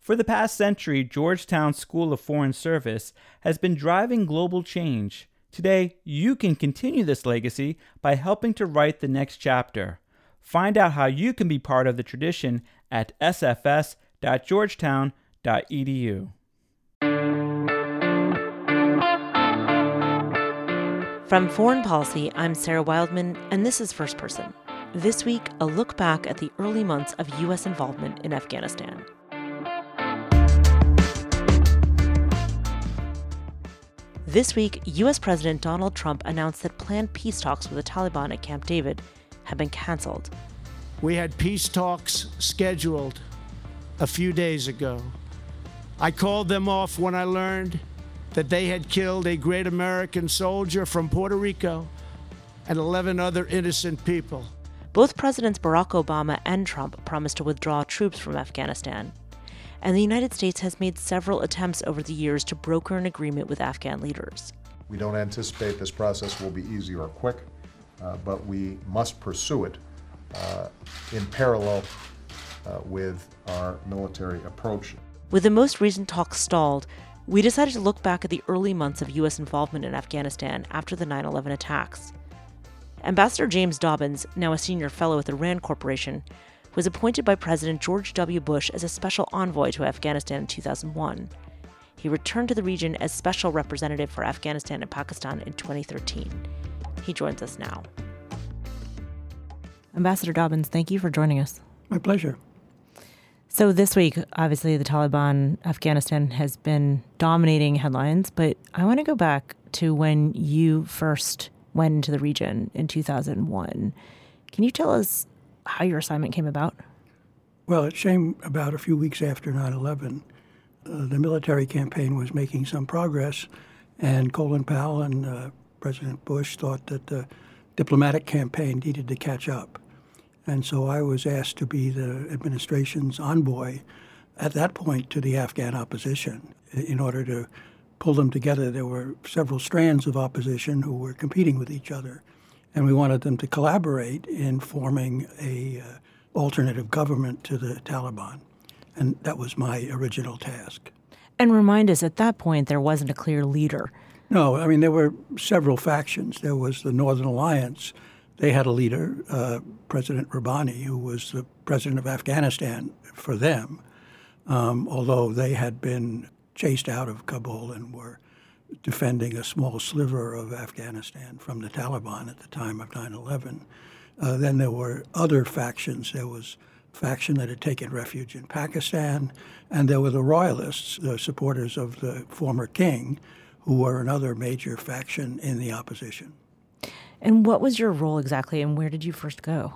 For the past century, Georgetown School of Foreign Service has been driving global change. Today, you can continue this legacy by helping to write the next chapter. Find out how you can be part of the tradition at sfs.georgetown.edu. From Foreign Policy, I'm Sarah Wildman, and this is First Person. This week, a look back at the early months of U.S. involvement in Afghanistan. This week, U.S. President Donald Trump announced that planned peace talks with the Taliban at Camp David have been canceled. We had peace talks scheduled a few days ago. I called them off when I learned that they had killed a great American soldier from Puerto Rico and 11 other innocent people. Both Presidents Barack Obama and Trump promised to withdraw troops from Afghanistan. And the United States has made several attempts over the years to broker an agreement with Afghan leaders. We don't anticipate this process will be easy or quick, but we must pursue it in parallel with our military approach. With the most recent talks stalled, we decided to look back at the early months of U.S. involvement in Afghanistan after the 9/11 attacks. Ambassador James Dobbins, now a senior fellow at the RAND Corporation, was appointed by President George W. Bush as a special envoy to Afghanistan in 2001. He returned to the region as special representative for Afghanistan and Pakistan in 2013. He joins us now. Ambassador Dobbins, thank you for joining us. My pleasure. So this week, obviously, the Taliban, Afghanistan has been dominating headlines, but I want to go back to when you first went into the region in 2001. Can you tell us how your assignment came about? Well, it came about a few weeks after 9/11. The military campaign was making some progress, and Colin Powell and President Bush thought that the diplomatic campaign needed to catch up. And so I was asked to be the administration's envoy at that point to the Afghan opposition in order to pull them together. There were several strands of opposition who were competing with each other, and we wanted them to collaborate in forming a alternative government to the Taliban. And that was my original task. And remind us, at that point, there wasn't a clear leader. No, I mean, there were several factions. There was the Northern Alliance. They had a leader, President Rabbani, who was the president of Afghanistan for them, although they had been chased out of Kabul and were defending a small sliver of Afghanistan from the Taliban at the time of 9/11. Then there were other factions. There was a faction that had taken refuge in Pakistan, and there were the royalists, the supporters of the former king, who were another major faction in the opposition. And what was your role exactly, and where did you first go?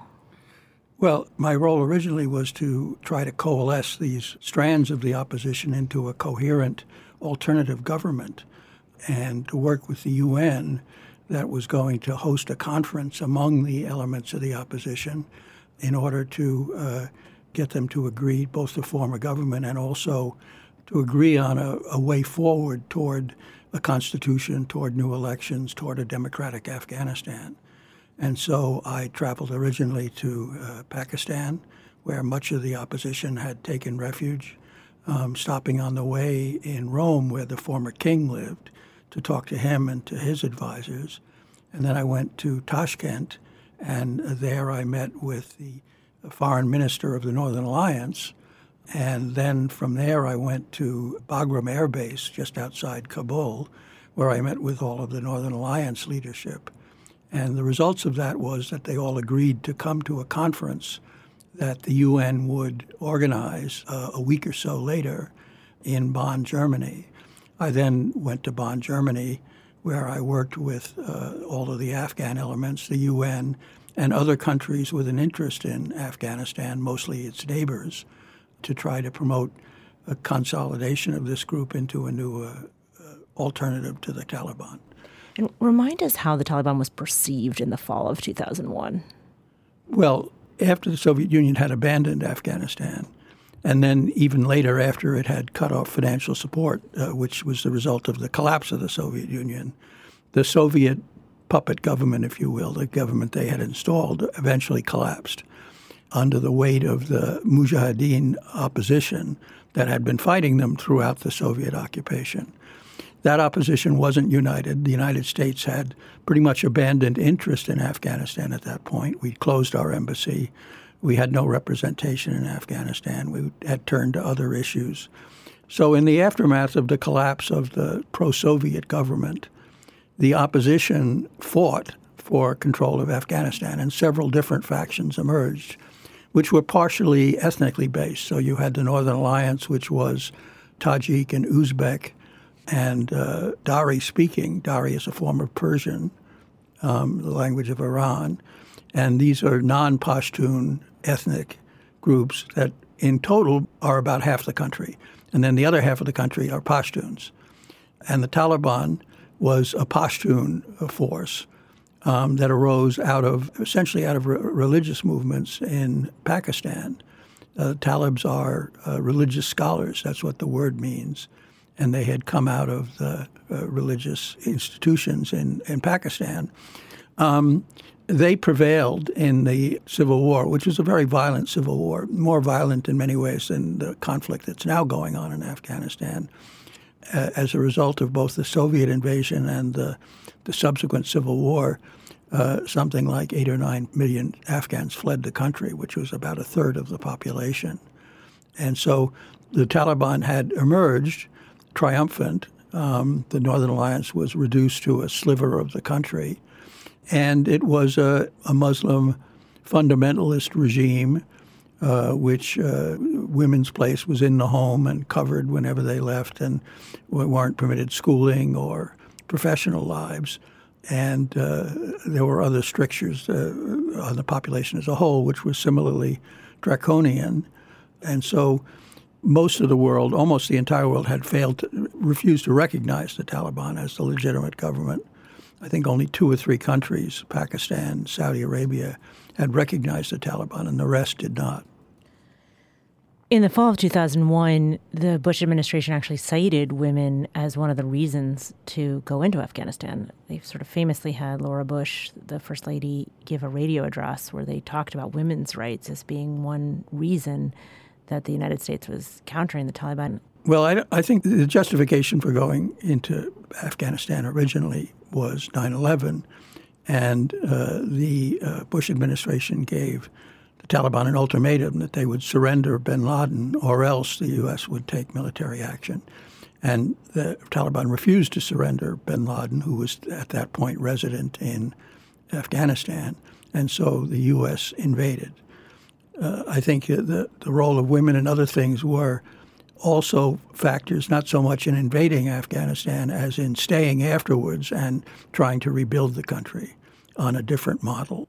Well, my role originally was to try to coalesce these strands of the opposition into a coherent alternative government and to work with the UN that was going to host a conference among the elements of the opposition in order to get them to agree both to form a government and also to agree on a way forward toward a constitution, toward new elections, toward a democratic Afghanistan. And so I traveled originally to Pakistan, where much of the opposition had taken refuge, stopping on the way in Rome, where the former king lived, to talk to him and to his advisors. And then I went to Tashkent, and there I met with the foreign minister of the Northern Alliance. And then from there I went to Bagram Air Base, just outside Kabul, where I met with all of the Northern Alliance leadership. And the results of that was that they all agreed to come to a conference that the UN would organize a week or so later in Bonn, Germany. I then went to Bonn, Germany, where I worked with all of the Afghan elements, the UN, and other countries with an interest in Afghanistan, mostly its neighbors, to try to promote a consolidation of this group into a new alternative to the Taliban. And remind us how the Taliban was perceived in the fall of 2001. Well, after the Soviet Union had abandoned Afghanistan, and then even later after it had cut off financial support, which was the result of the collapse of the Soviet Union, the Soviet puppet government, if you will, the government they had installed, eventually collapsed under the weight of the Mujahideen opposition that had been fighting them throughout the Soviet occupation. That opposition wasn't united. The United States had pretty much abandoned interest in Afghanistan at that point. We closed our embassy. We had no representation in Afghanistan. We had turned to other issues. So in the aftermath of the collapse of the pro-Soviet government, the opposition fought for control of Afghanistan, and several different factions emerged, which were partially ethnically based. So you had the Northern Alliance, which was Tajik and Uzbek and Dari speaking. Dari is a form of Persian, the language of Iran. And these are non-Pashtun ethnic groups that in total are about half the country. And then the other half of the country are Pashtuns. And the Taliban was a Pashtun force that arose essentially out of religious movements in Pakistan. Talibs are religious scholars. That's what the word means. And they had come out of the religious institutions in Pakistan. They prevailed in the Civil War, which was a very violent civil war, more violent in many ways than the conflict that's now going on in Afghanistan. As a result of both the Soviet invasion and the subsequent civil war, something like 8 or 9 million Afghans fled the country, which was about a third of the population. And so the Taliban had emerged triumphant. The Northern Alliance was reduced to a sliver of the country. And it was a Muslim fundamentalist regime, which women's place was in the home and covered whenever they left, and weren't permitted schooling or professional lives. And there were other strictures on the population as a whole, which was similarly draconian. And so most of the world, almost the entire world, had refused to recognize the Taliban as the legitimate government. I think only 2 or 3 countries, Pakistan, Saudi Arabia, had recognized the Taliban, and the rest did not. In the fall of 2001, the Bush administration actually cited women as one of the reasons to go into Afghanistan. They sort of famously had Laura Bush, the First Lady, give a radio address where they talked about women's rights as being one reason that the United States was countering the Taliban. Well, I think the justification for going into Afghanistan originally was 9/11, and the Bush administration gave the Taliban an ultimatum that they would surrender bin Laden or else the U.S. would take military action. And the Taliban refused to surrender bin Laden, who was at that point resident in Afghanistan, and so the U.S. invaded. I think the role of women and other things were also factors not so much in invading Afghanistan as in staying afterwards and trying to rebuild the country on a different model.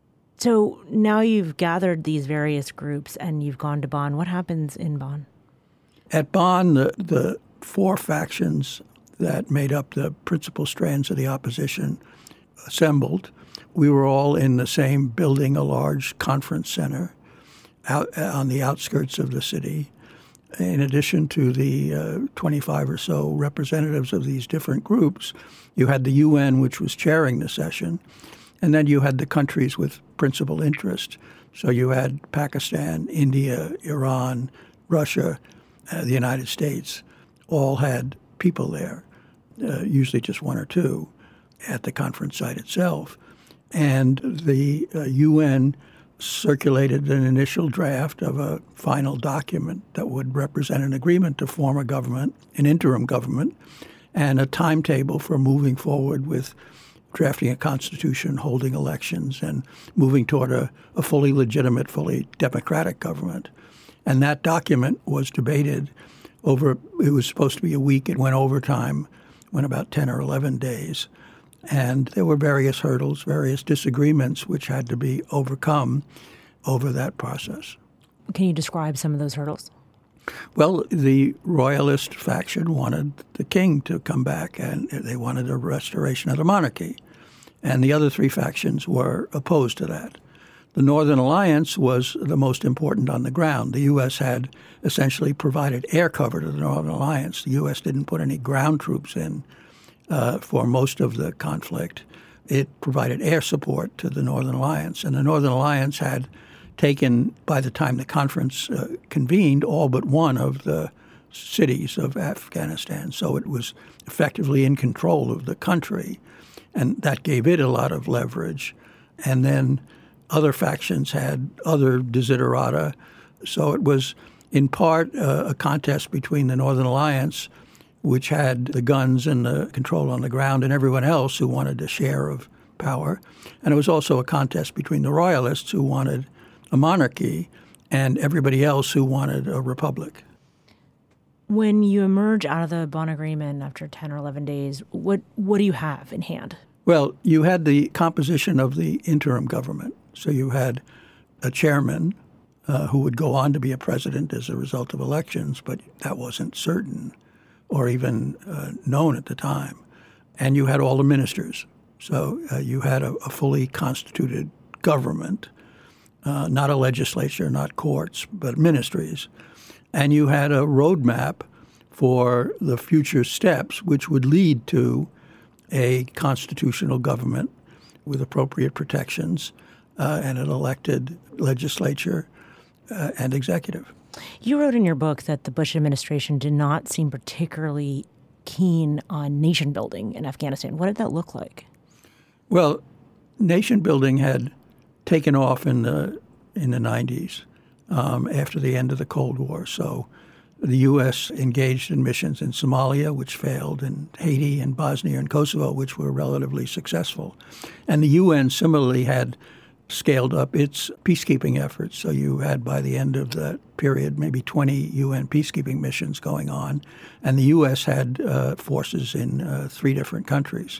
So now you've gathered these various groups and you've gone to Bonn. What happens in Bonn? At Bonn, the 4 factions that made up the principal strands of the opposition assembled. We were all in the same building, a large conference center out on the outskirts of the city. In addition to the 25 or so representatives of these different groups, you had the UN, which was chairing the session, and then you had the countries with principal interest. So you had Pakistan, India, Iran, Russia, the United States, all had people there, usually just 1 or 2 at the conference site itself. And the UN circulated an initial draft of a final document that would represent an agreement to form a government, an interim government, and a timetable for moving forward with drafting a constitution, holding elections, and moving toward a fully legitimate, fully democratic government. And that document was debated it was supposed to be a week. It went overtime, went about 10 or 11 days. And there were various hurdles, various disagreements which had to be overcome over that process. Can you describe some of those hurdles? Well, the royalist faction wanted the king to come back, and they wanted a restoration of the monarchy. And the other 3 factions were opposed to that. The Northern Alliance was the most important on the ground. The U.S. had essentially provided air cover to the Northern Alliance. The U.S. didn't put any ground troops in for most of the conflict. It provided air support to the Northern Alliance. And the Northern Alliance had taken, by the time the conference convened, all but one of the cities of Afghanistan. So it was effectively in control of the country, and that gave it a lot of leverage. And then other factions had other desiderata. So it was in part a contest between the Northern Alliance, which had the guns and the control on the ground, and everyone else who wanted a share of power. And it was also a contest between the Royalists, who wanted a monarchy, and everybody else who wanted a republic. When you emerge out of the Bonn Agreement after 10 or 11 days, what do you have in hand? Well, you had the composition of the interim government. So you had a chairman who would go on to be a president as a result of elections, but that wasn't certain or even known at the time. And you had all the ministers. So you had a fully constituted government, not a legislature, not courts, but ministries. And you had a roadmap for the future steps, which would lead to a constitutional government with appropriate protections and an elected legislature and executive. You wrote in your book that the Bush administration did not seem particularly keen on nation building in Afghanistan. What did that look like? Well, nation building had taken off in the 90s after the end of the Cold War. So the U.S. engaged in missions in Somalia, which failed, in Haiti and Bosnia and Kosovo, which were relatively successful. And the UN similarly had scaled up its peacekeeping efforts. So you had, by the end of that period, maybe 20 UN peacekeeping missions going on. And the U.S. had forces in 3 different countries.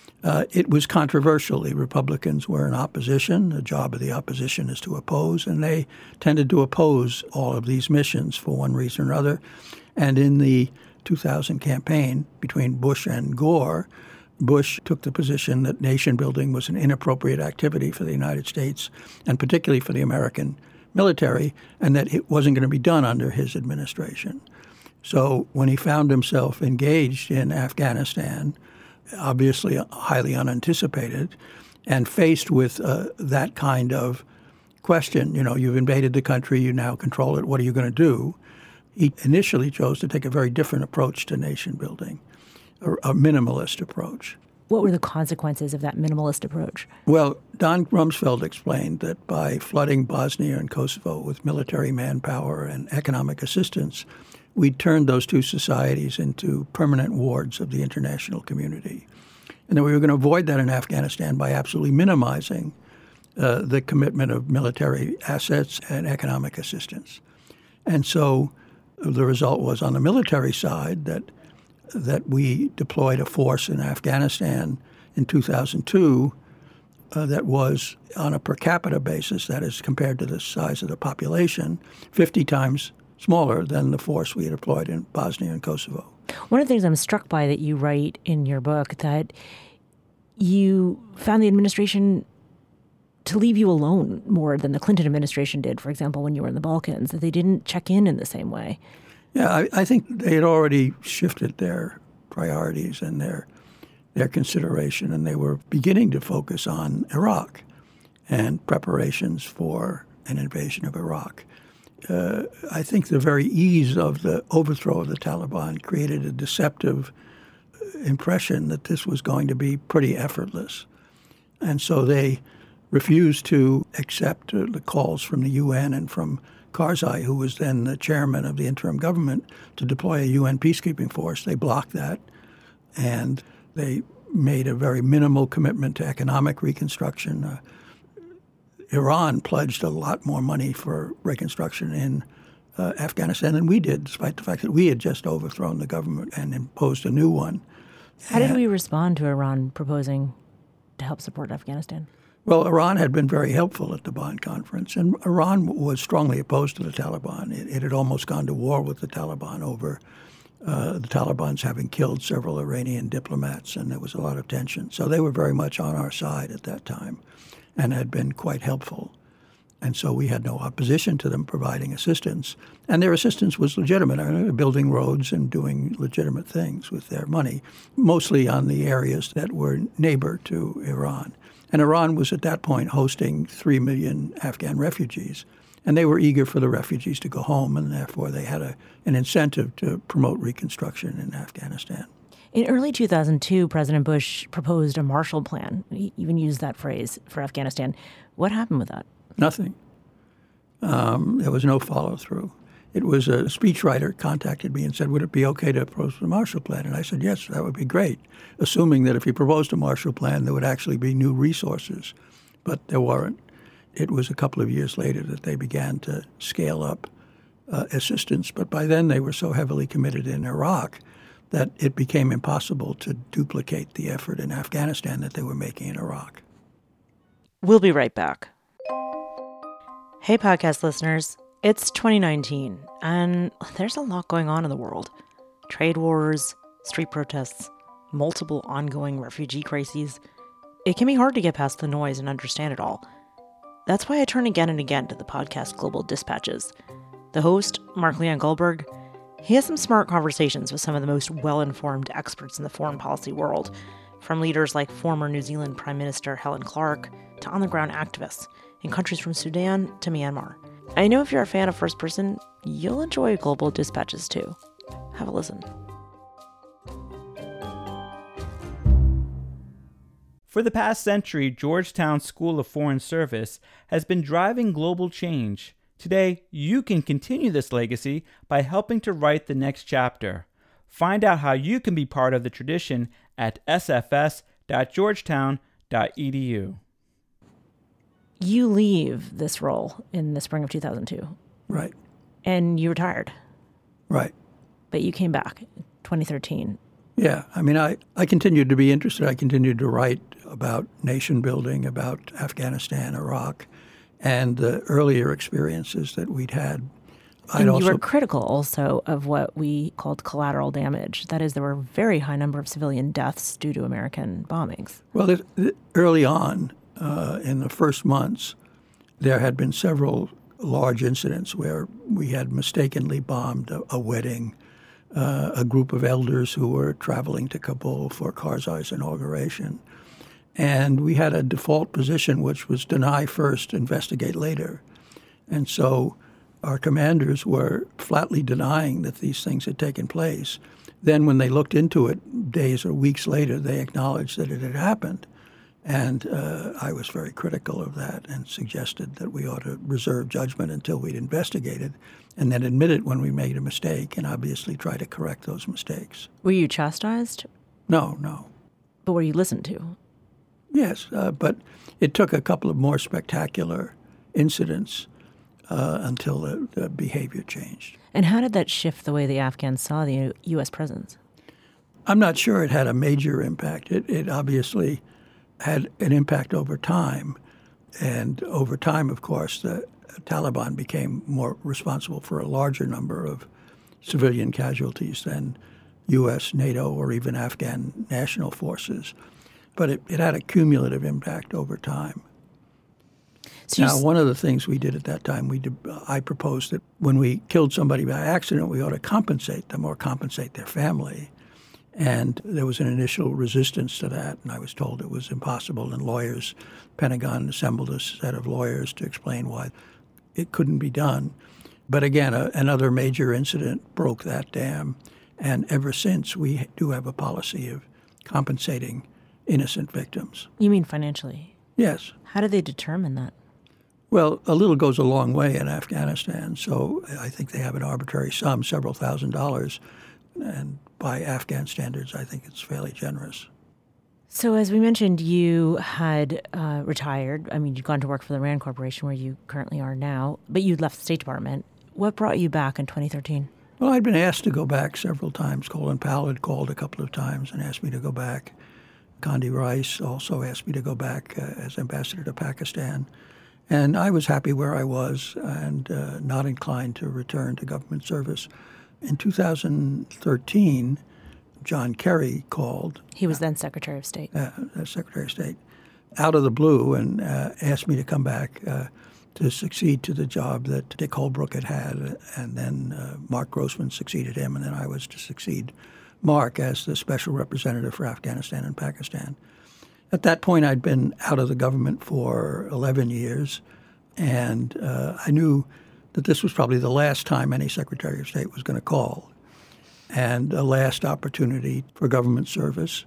It was controversial. The Republicans were in opposition. The job of the opposition is to oppose, and they tended to oppose all of these missions for one reason or another. And in the 2000 campaign between Bush and Gore, Bush took the position that nation building was an inappropriate activity for the United States, and particularly for the American military, and that it wasn't going to be done under his administration. So when he found himself engaged in Afghanistan, obviously highly unanticipated, and faced with that kind of question, you've invaded the country, you now control it, what are you going to do? He initially chose to take a very different approach to nation building, a minimalist approach. What were the consequences of that minimalist approach? Well, Don Rumsfeld explained that by flooding Bosnia and Kosovo with military manpower and economic assistance, we turned those 2 societies into permanent wards of the international community. And then we were going to avoid that in Afghanistan by absolutely minimizing the commitment of military assets and economic assistance. And so the result was, on the military side, that we deployed a force in Afghanistan in 2002 that was, on a per capita basis, that is compared to the size of the population, 50 times smaller than the force we had deployed in Bosnia and Kosovo. One of the things I'm struck by that you write in your book, that you found the administration to leave you alone more than the Clinton administration did, for example, when you were in the Balkans, that they didn't check in the same way. Yeah, I think they had already shifted their priorities and their consideration, and they were beginning to focus on Iraq and preparations for an invasion of Iraq. I think the very ease of the overthrow of the Taliban created a deceptive impression that this was going to be pretty effortless. And so they refused to accept the calls from the UN and from Karzai, who was then the chairman of the interim government, to deploy a UN peacekeeping force. They blocked that, and they made a very minimal commitment to economic reconstruction. Iran pledged a lot more money for reconstruction in Afghanistan than we did, despite the fact that we had just overthrown the government and imposed a new one. How did we respond to Iran proposing to help support Afghanistan? Well, Iran had been very helpful at the Bonn Conference, and Iran was strongly opposed to the Taliban. It had almost gone to war with the Taliban over the Taliban's having killed several Iranian diplomats, and there was a lot of tension. So they were very much on our side at that time and had been quite helpful. And so we had no opposition to them providing assistance. And their assistance was legitimate, building roads and doing legitimate things with their money, mostly on the areas that were neighbor to Iran. And Iran was at that point hosting 3 million Afghan refugees. And they were eager for the refugees to go home, and therefore they had an incentive to promote reconstruction in Afghanistan. In early 2002, President Bush proposed a Marshall Plan. He even used that phrase for Afghanistan. What happened with that? Nothing. There was no follow-through. It was a speechwriter contacted me and said, would it be okay to propose the Marshall Plan? And I said, yes, that would be great, assuming that if he proposed a Marshall Plan, there would actually be new resources. But there weren't. It was a couple of years later that they began to scale up assistance. But by then they were so heavily committed in Iraq that it became impossible to duplicate the effort in Afghanistan that they were making in Iraq. We'll be right back. Hey, podcast listeners. It's 2019, and there's a lot going on in the world. Trade wars, street protests, multiple ongoing refugee crises. It can be hard to get past the noise and understand it all. That's why I turn again and again to the podcast Global Dispatches. The host, Mark Leon Goldberg, he has some smart conversations with some of the most well-informed experts in the foreign policy world, from leaders like former New Zealand Prime Minister Helen Clark to on-the-ground activists in countries from Sudan to Myanmar. I know if you're a fan of First Person, you'll enjoy Global Dispatches too. Have a listen. For the past century, Georgetown School of Foreign Service has been driving global change. Today, you can continue this legacy by helping to write the next chapter. Find out how you can be part of the tradition at sfs.georgetown.edu. You leave this role in the spring of 2002. Right. And you retired. Right. But you came back in 2013. Yeah. I mean, I continued to be interested. I continued to write about nation building, about Afghanistan, Iraq, and the earlier experiences that we'd had. You were critical also of what we called collateral damage. That is, there were a very high number of civilian deaths due to American bombings. Well, early on, in the first months, there had been several large incidents where we had mistakenly bombed a wedding, a group of elders who were traveling to Kabul for Karzai's inauguration. And we had a default position, which was deny first, investigate later. And so our commanders were flatly denying that these things had taken place. Then when they looked into it days or weeks later, they acknowledged that it had happened. And I was very critical of that and suggested that we ought to reserve judgment until we'd investigated and then admit it when we made a mistake and obviously try to correct those mistakes. Were you chastised? No. But were you listened to? Yes, but it took a couple of more spectacular incidents until the behavior changed. And how did that shift the way the Afghans saw the U.S. presence? I'm not sure it had a major impact. It obviously had an impact over time. And over time, of course, the Taliban became more responsible for a larger number of civilian casualties than U.S., NATO, or even Afghan national forces. But it had a cumulative impact over time. So now, one of the things we did at that time, I proposed that when we killed somebody by accident, we ought to compensate them or compensate their family. And there was an initial resistance to that, and I was told it was impossible. And lawyers, Pentagon assembled a set of lawyers to explain why it couldn't be done. But again, another major incident broke that dam. And ever since, we do have a policy of compensating innocent victims. You mean financially? Yes. How do they determine that? Well, a little goes a long way in Afghanistan. So I think they have an arbitrary sum, several $1,000s. And by Afghan standards, I think it's fairly generous. So as we mentioned, you had retired. I mean, you'd gone to work for the RAND Corporation, where you currently are now, but you'd left the State Department. What brought you back in 2013? Well, I'd been asked to go back several times. Colin Powell had called a couple of times and asked me to go back. Condi Rice also asked me to go back as ambassador to Pakistan. And I was happy where I was and not inclined to return to government service. In 2013, John Kerry called. He was then Secretary of State. Secretary of State, out of the blue, and asked me to come back to succeed to the job that Dick Holbrooke had. And then Mark Grossman succeeded him, and then I was to succeed Mark as the special representative for Afghanistan and Pakistan. At that point, I'd been out of the government for 11 years, And I knew that this was probably the last time any Secretary of State was going to call, and a last opportunity for government service.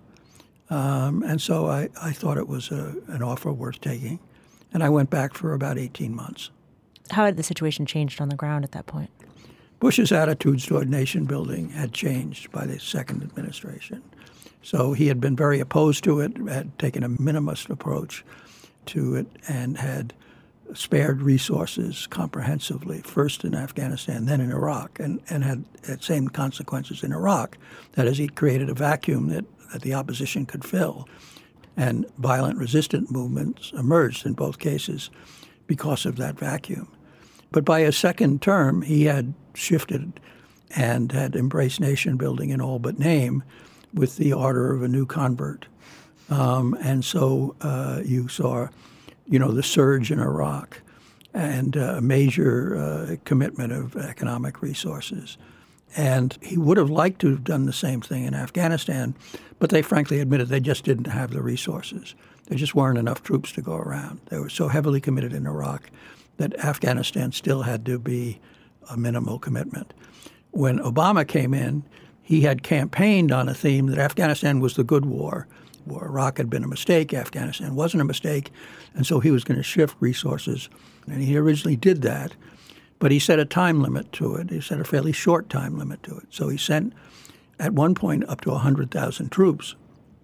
And so I thought it was an offer worth taking. And I went back for about 18 months. How had the situation changed on the ground at that point? Bush's attitudes toward nation building had changed by the second administration. So he had been very opposed to it, had taken a minimalist approach to it, and had spared resources comprehensively, first in Afghanistan, then in Iraq, and had same consequences in Iraq. That is, he created a vacuum that the opposition could fill. And violent resistant movements emerged in both cases because of that vacuum. But by his second term, he had shifted and had embraced nation building in all but name with the ardor of a new convert. And so you saw, the surge in Iraq and a major commitment of economic resources. And he would have liked to have done the same thing in Afghanistan, but they frankly admitted they just didn't have the resources. There just weren't enough troops to go around. They were so heavily committed in Iraq that Afghanistan still had to be a minimal commitment. When Obama came in, he had campaigned on a theme that Afghanistan was the good war. Iraq had been a mistake, Afghanistan wasn't a mistake, and so he was going to shift resources. And he originally did that, but he set a time limit to it. He set a fairly short time limit to it. So he sent, at one point, up to 100,000 troops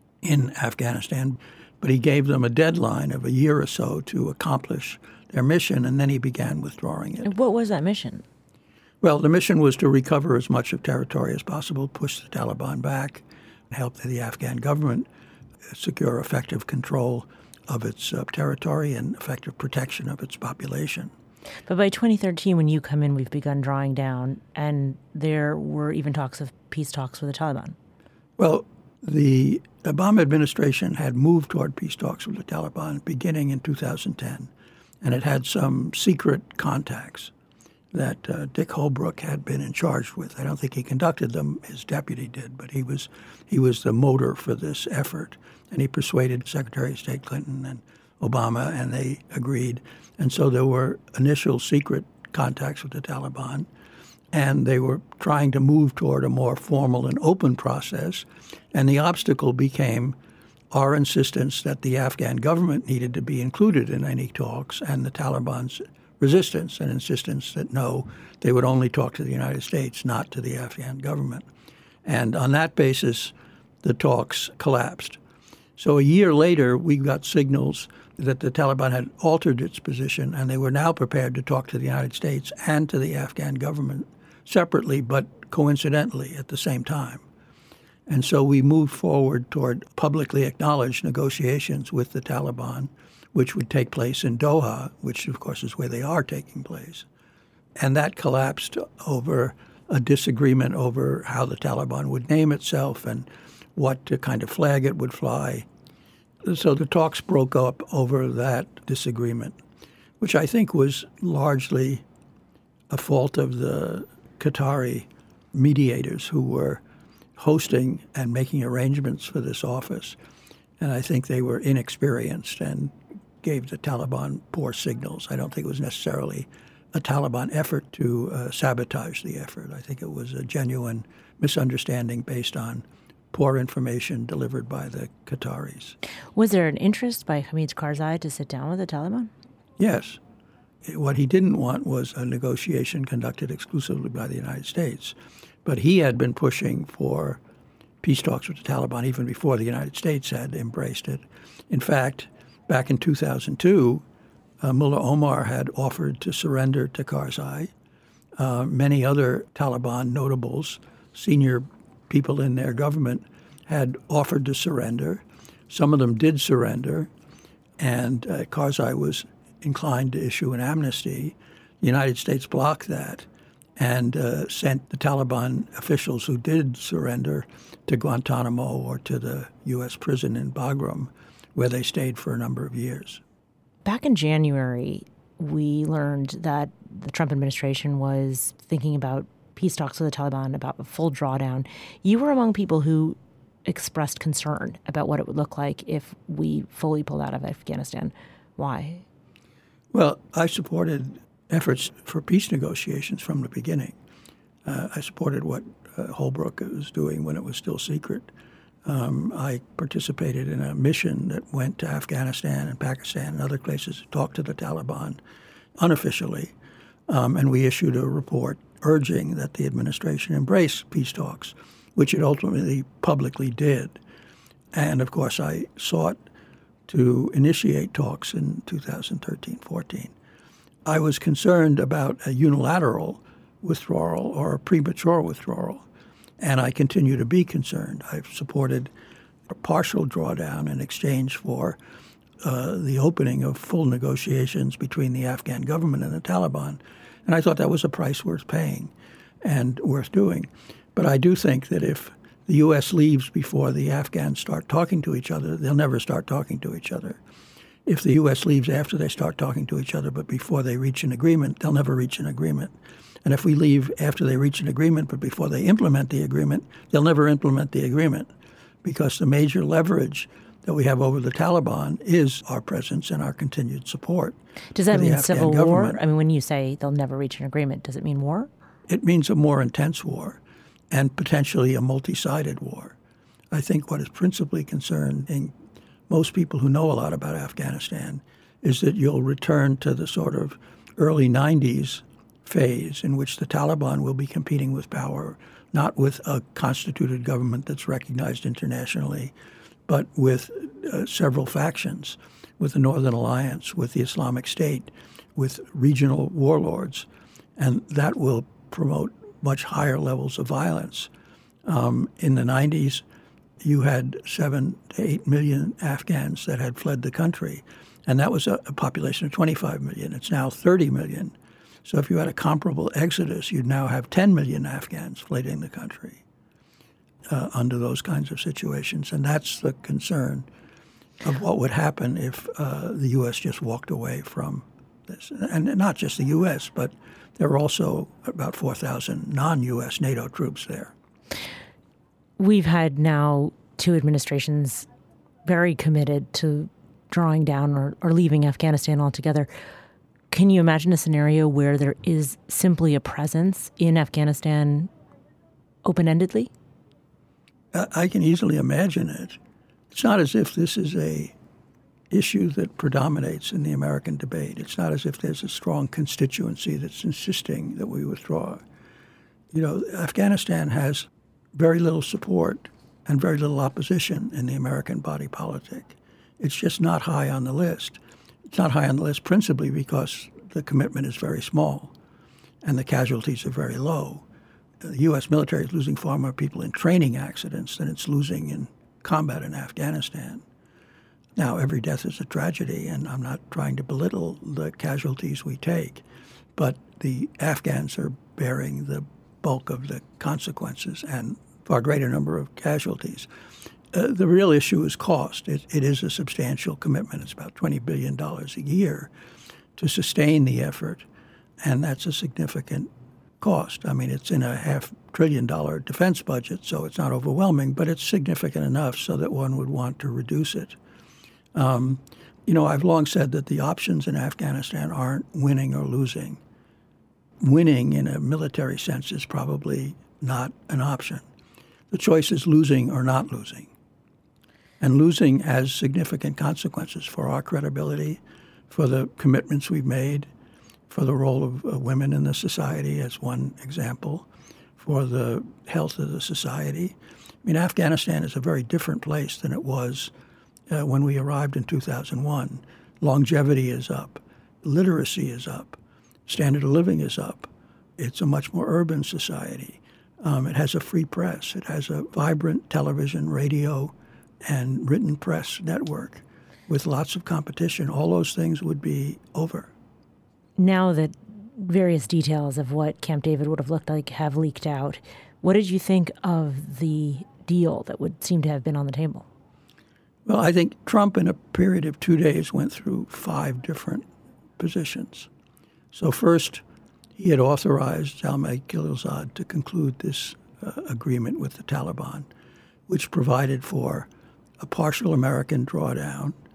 in Afghanistan, but he gave them a deadline of a year or so to accomplish their mission, and then he began withdrawing it. And what was that mission? Well, the mission was to recover as much of territory as possible, push the Taliban back, and help the Afghan government secure effective control of its territory and effective protection of its population. But by 2013, when you come in, we've begun drawing down, and there were even talks of peace talks with the Taliban. Well, the Obama administration had moved toward peace talks with the Taliban beginning in 2010, and it had some secret contacts that Dick Holbrooke had been in charge with. I don't think he conducted them, his deputy did, but he was the motor for this effort. And he persuaded Secretary of State Clinton and Obama, and they agreed. And so there were initial secret contacts with the Taliban, and they were trying to move toward a more formal and open process. And the obstacle became our insistence that the Afghan government needed to be included in any talks, and the Taliban's resistance and insistence that no, they would only talk to the United States, not to the Afghan government. And on that basis, the talks collapsed. So a year later, we got signals that the Taliban had altered its position, and they were now prepared to talk to the United States and to the Afghan government separately, but coincidentally at the same time. And so we moved forward toward publicly acknowledged negotiations with the Taliban, which would take place in Doha, which, of course, is where they are taking place. And that collapsed over a disagreement over how the Taliban would name itself and what kind of flag it would fly. So the talks broke up over that disagreement, which I think was largely a fault of the Qatari mediators who were hosting and making arrangements for this office. And I think they were inexperienced and gave the Taliban poor signals. I don't think it was necessarily a Taliban effort to sabotage the effort. I think it was a genuine misunderstanding based on poor information delivered by the Qataris. Was there an interest by Hamid Karzai to sit down with the Taliban? Yes. What he didn't want was a negotiation conducted exclusively by the United States. But he had been pushing for peace talks with the Taliban even before the United States had embraced it. In fact, back in 2002, Mullah Omar had offered to surrender to Karzai. Many other Taliban notables, senior people in their government, had offered to surrender. Some of them did surrender, and Karzai was inclined to issue an amnesty. The United States blocked that and sent the Taliban officials who did surrender to Guantanamo or to the U.S. prison in Bagram, where they stayed for a number of years. Back in January, we learned that the Trump administration was thinking about peace talks with the Taliban, about a full drawdown. You were among people who expressed concern about what it would look like if we fully pulled out of Afghanistan. Why? Well, I supported efforts for peace negotiations from the beginning. I supported what Holbrooke was doing when it was still secret. I participated in a mission that went to Afghanistan and Pakistan and other places to talk to the Taliban unofficially, and we issued a report urging that the administration embrace peace talks, which it ultimately publicly did. And, of course, I sought to initiate talks in 2013-14. I was concerned about a unilateral withdrawal or a premature withdrawal, and I continue to be concerned. I've supported a partial drawdown in exchange for the opening of full negotiations between the Afghan government and the Taliban, and I thought that was a price worth paying and worth doing. But I do think that if the U.S. leaves before the Afghans start talking to each other, they'll never start talking to each other. If the U.S. leaves after they start talking to each other but before they reach an agreement, they'll never reach an agreement. And if we leave after they reach an agreement but before they implement the agreement, they'll never implement the agreement, because the major leverage that we have over the Taliban is our presence and our continued support. Does that mean civil war? Government. I mean, when you say they'll never reach an agreement, does it mean war? It means a more intense war and potentially a multi-sided war. I think what is principally concerning most people who know a lot about Afghanistan is that you'll return to the sort of early 90s phase in which the Taliban will be competing with power, not with a constituted government that's recognized internationally, but with several factions, with the Northern Alliance, with the Islamic State, with regional warlords. And that will promote much higher levels of violence. In the 90s, you had 7 to 8 million Afghans that had fled the country, and that was a population of 25 million. It's now 30 million. So if you had a comparable exodus, you'd now have 10 million Afghans fleeing the country under those kinds of situations. And that's the concern of what would happen if the U.S. just walked away from this. And not just the U.S., but there are also about 4,000 non-U.S. NATO troops there. We've had now 2 administrations very committed to drawing down or leaving Afghanistan altogether. Can you imagine a scenario where there is simply a presence in Afghanistan open-endedly? I can easily imagine it. It's not as if this is a issue that predominates in the American debate. It's not as if there's a strong constituency that's insisting that we withdraw. You know, Afghanistan has very little support and very little opposition in the American body politic. It's just not high on the list. It's not high on the list principally because the commitment is very small and the casualties are very low. The U.S. military is losing far more people in training accidents than it's losing in combat in Afghanistan. Now, every death is a tragedy, and I'm not trying to belittle the casualties we take, but the Afghans are bearing the bulk of the consequences and far greater number of casualties. The real issue is cost. It is a substantial commitment. It's about $20 billion a year to sustain the effort, and that's a significant cost. I mean, it's in a $500 billion defense budget, so it's not overwhelming, but it's significant enough so that one would want to reduce it. You know, I've long said that the options in Afghanistan aren't winning or losing. Winning in a military sense is probably not an option. The choice is losing or not losing. And losing has significant consequences for our credibility, for the commitments we've made, for the role of women in the society as one example, for the health of the society. I mean, Afghanistan is a very different place than it was when we arrived in 2001. Longevity is up. Literacy is up. Standard of living is up. It's a much more urban society. It has a free press. It has a vibrant television, radio, and written press network with lots of competition. All those things would be over. Now that various details of what Camp David would have looked like have leaked out, what did you think of the deal that would seem to have been on the table? Well, I think Trump, in a period of 2 days, went through 5 different positions. So first, he had authorized Zalmay Khalilzad to conclude this agreement with the Taliban, which provided for a partial American drawdown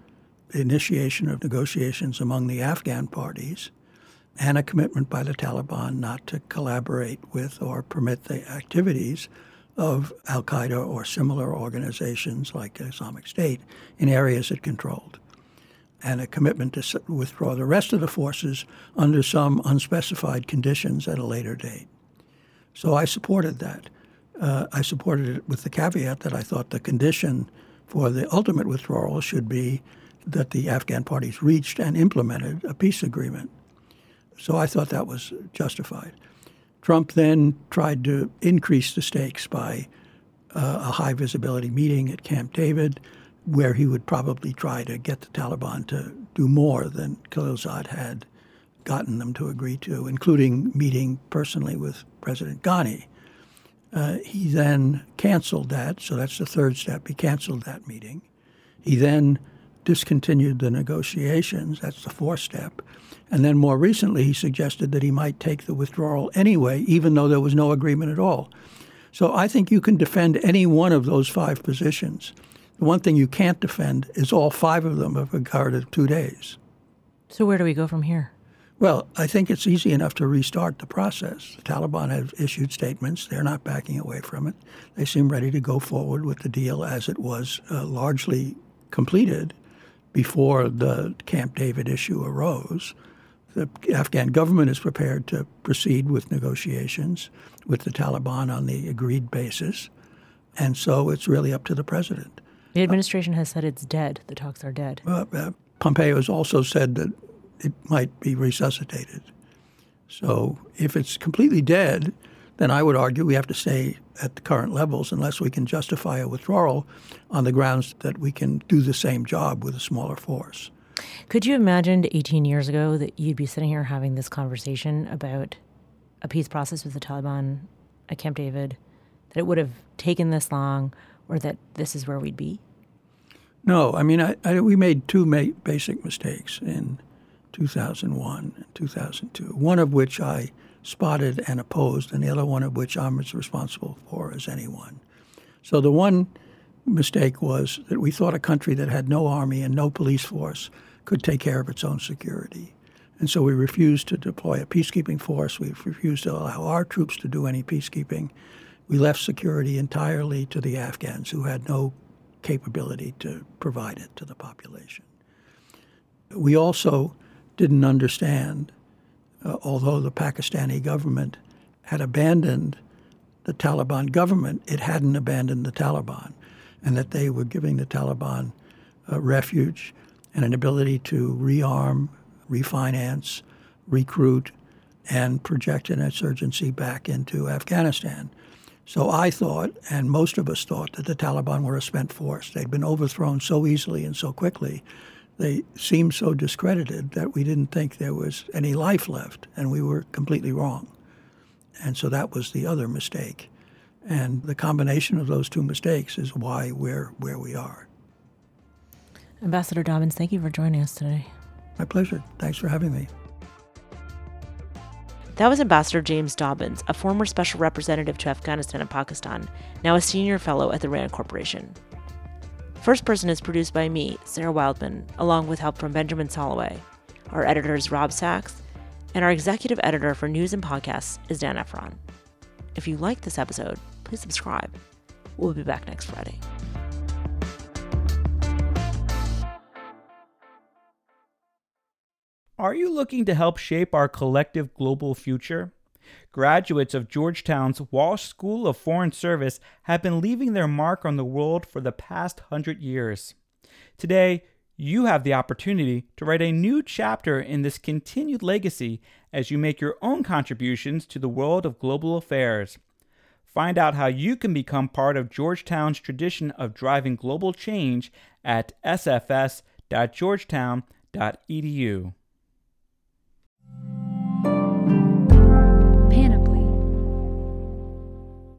initiation of negotiations among the Afghan parties and a commitment by the Taliban not to collaborate with or permit the activities of al-Qaeda or similar organizations like Islamic State in areas it controlled, and a commitment to withdraw the rest of the forces under some unspecified conditions at a later date. So I supported that. I supported it with the caveat that I thought the condition for the ultimate withdrawal should be that the Afghan parties reached and implemented a peace agreement. So I thought that was justified. Trump then tried to increase the stakes by a high-visibility meeting at Camp David, where he would probably try to get the Taliban to do more than Khalilzad had gotten them to agree to, including meeting personally with President Ghani. He then canceled that, so that's the third step. He canceled that meeting. He then discontinued the negotiations, that's the fourth step. And then more recently, he suggested that he might take the withdrawal anyway, even though there was no agreement at all. So I think you can defend any one of those five positions. The one thing you can't defend is all five of them with regard to 2 days. So where do we go from here? Well, I think it's easy enough to restart the process. The Taliban have issued statements. They're not backing away from it. They seem ready to go forward with the deal as it was largely completed before the Camp David issue arose. The Afghan government is prepared to proceed with negotiations with the Taliban on the agreed basis. And so it's really up to the president. The administration has said it's dead. The talks are dead. Pompeo has also said that it might be resuscitated. So if it's completely dead, then I would argue we have to stay at the current levels unless we can justify a withdrawal on the grounds that we can do the same job with a smaller force. Could you imagine 18 years ago that you'd be sitting here having this conversation about a peace process with the Taliban at Camp David, that it would have taken this long, or that this is where we'd be? No, I mean, we made two basic mistakes in 2001 and 2002, one of which I spotted and opposed, and the other one of which I'm as responsible for as anyone. So the one mistake was that we thought a country that had no army and no police force could take care of its own security. And so we refused to deploy a peacekeeping force. We refused to allow our troops to do any peacekeeping. We left security entirely to the Afghans, who had no capability to provide it to the population. We also didn't understand, although the Pakistani government had abandoned the Taliban government, it hadn't abandoned the Taliban, and that they were giving the Taliban refuge and an ability to rearm, refinance, recruit, and project an insurgency back into Afghanistan. So I thought, and most of us thought, that the Taliban were a spent force. They'd been overthrown so easily and so quickly. They seemed so discredited that we didn't think there was any life left, and we were completely wrong. And so that was the other mistake. And the combination of those two mistakes is why we're where we are. Ambassador Dobbins, thank you for joining us today. My pleasure. Thanks for having me. That was Ambassador James Dobbins, a former special representative to Afghanistan and Pakistan, now a senior fellow at the RAND Corporation. First Person is produced by me, Sarah Wildman, along with help from Benjamin Soloway. Our editor is Rob Sachs, and our executive editor for news and podcasts is Dan Efron. If you liked this episode, please subscribe. We'll be back next Friday. Are you looking to help shape our collective global future? Graduates of Georgetown's Walsh School of Foreign Service have been leaving their mark on the world for the past 100 years. Today, you have the opportunity to write a new chapter in this continued legacy as you make your own contributions to the world of global affairs. Find out how you can become part of Georgetown's tradition of driving global change at sfs.georgetown.edu.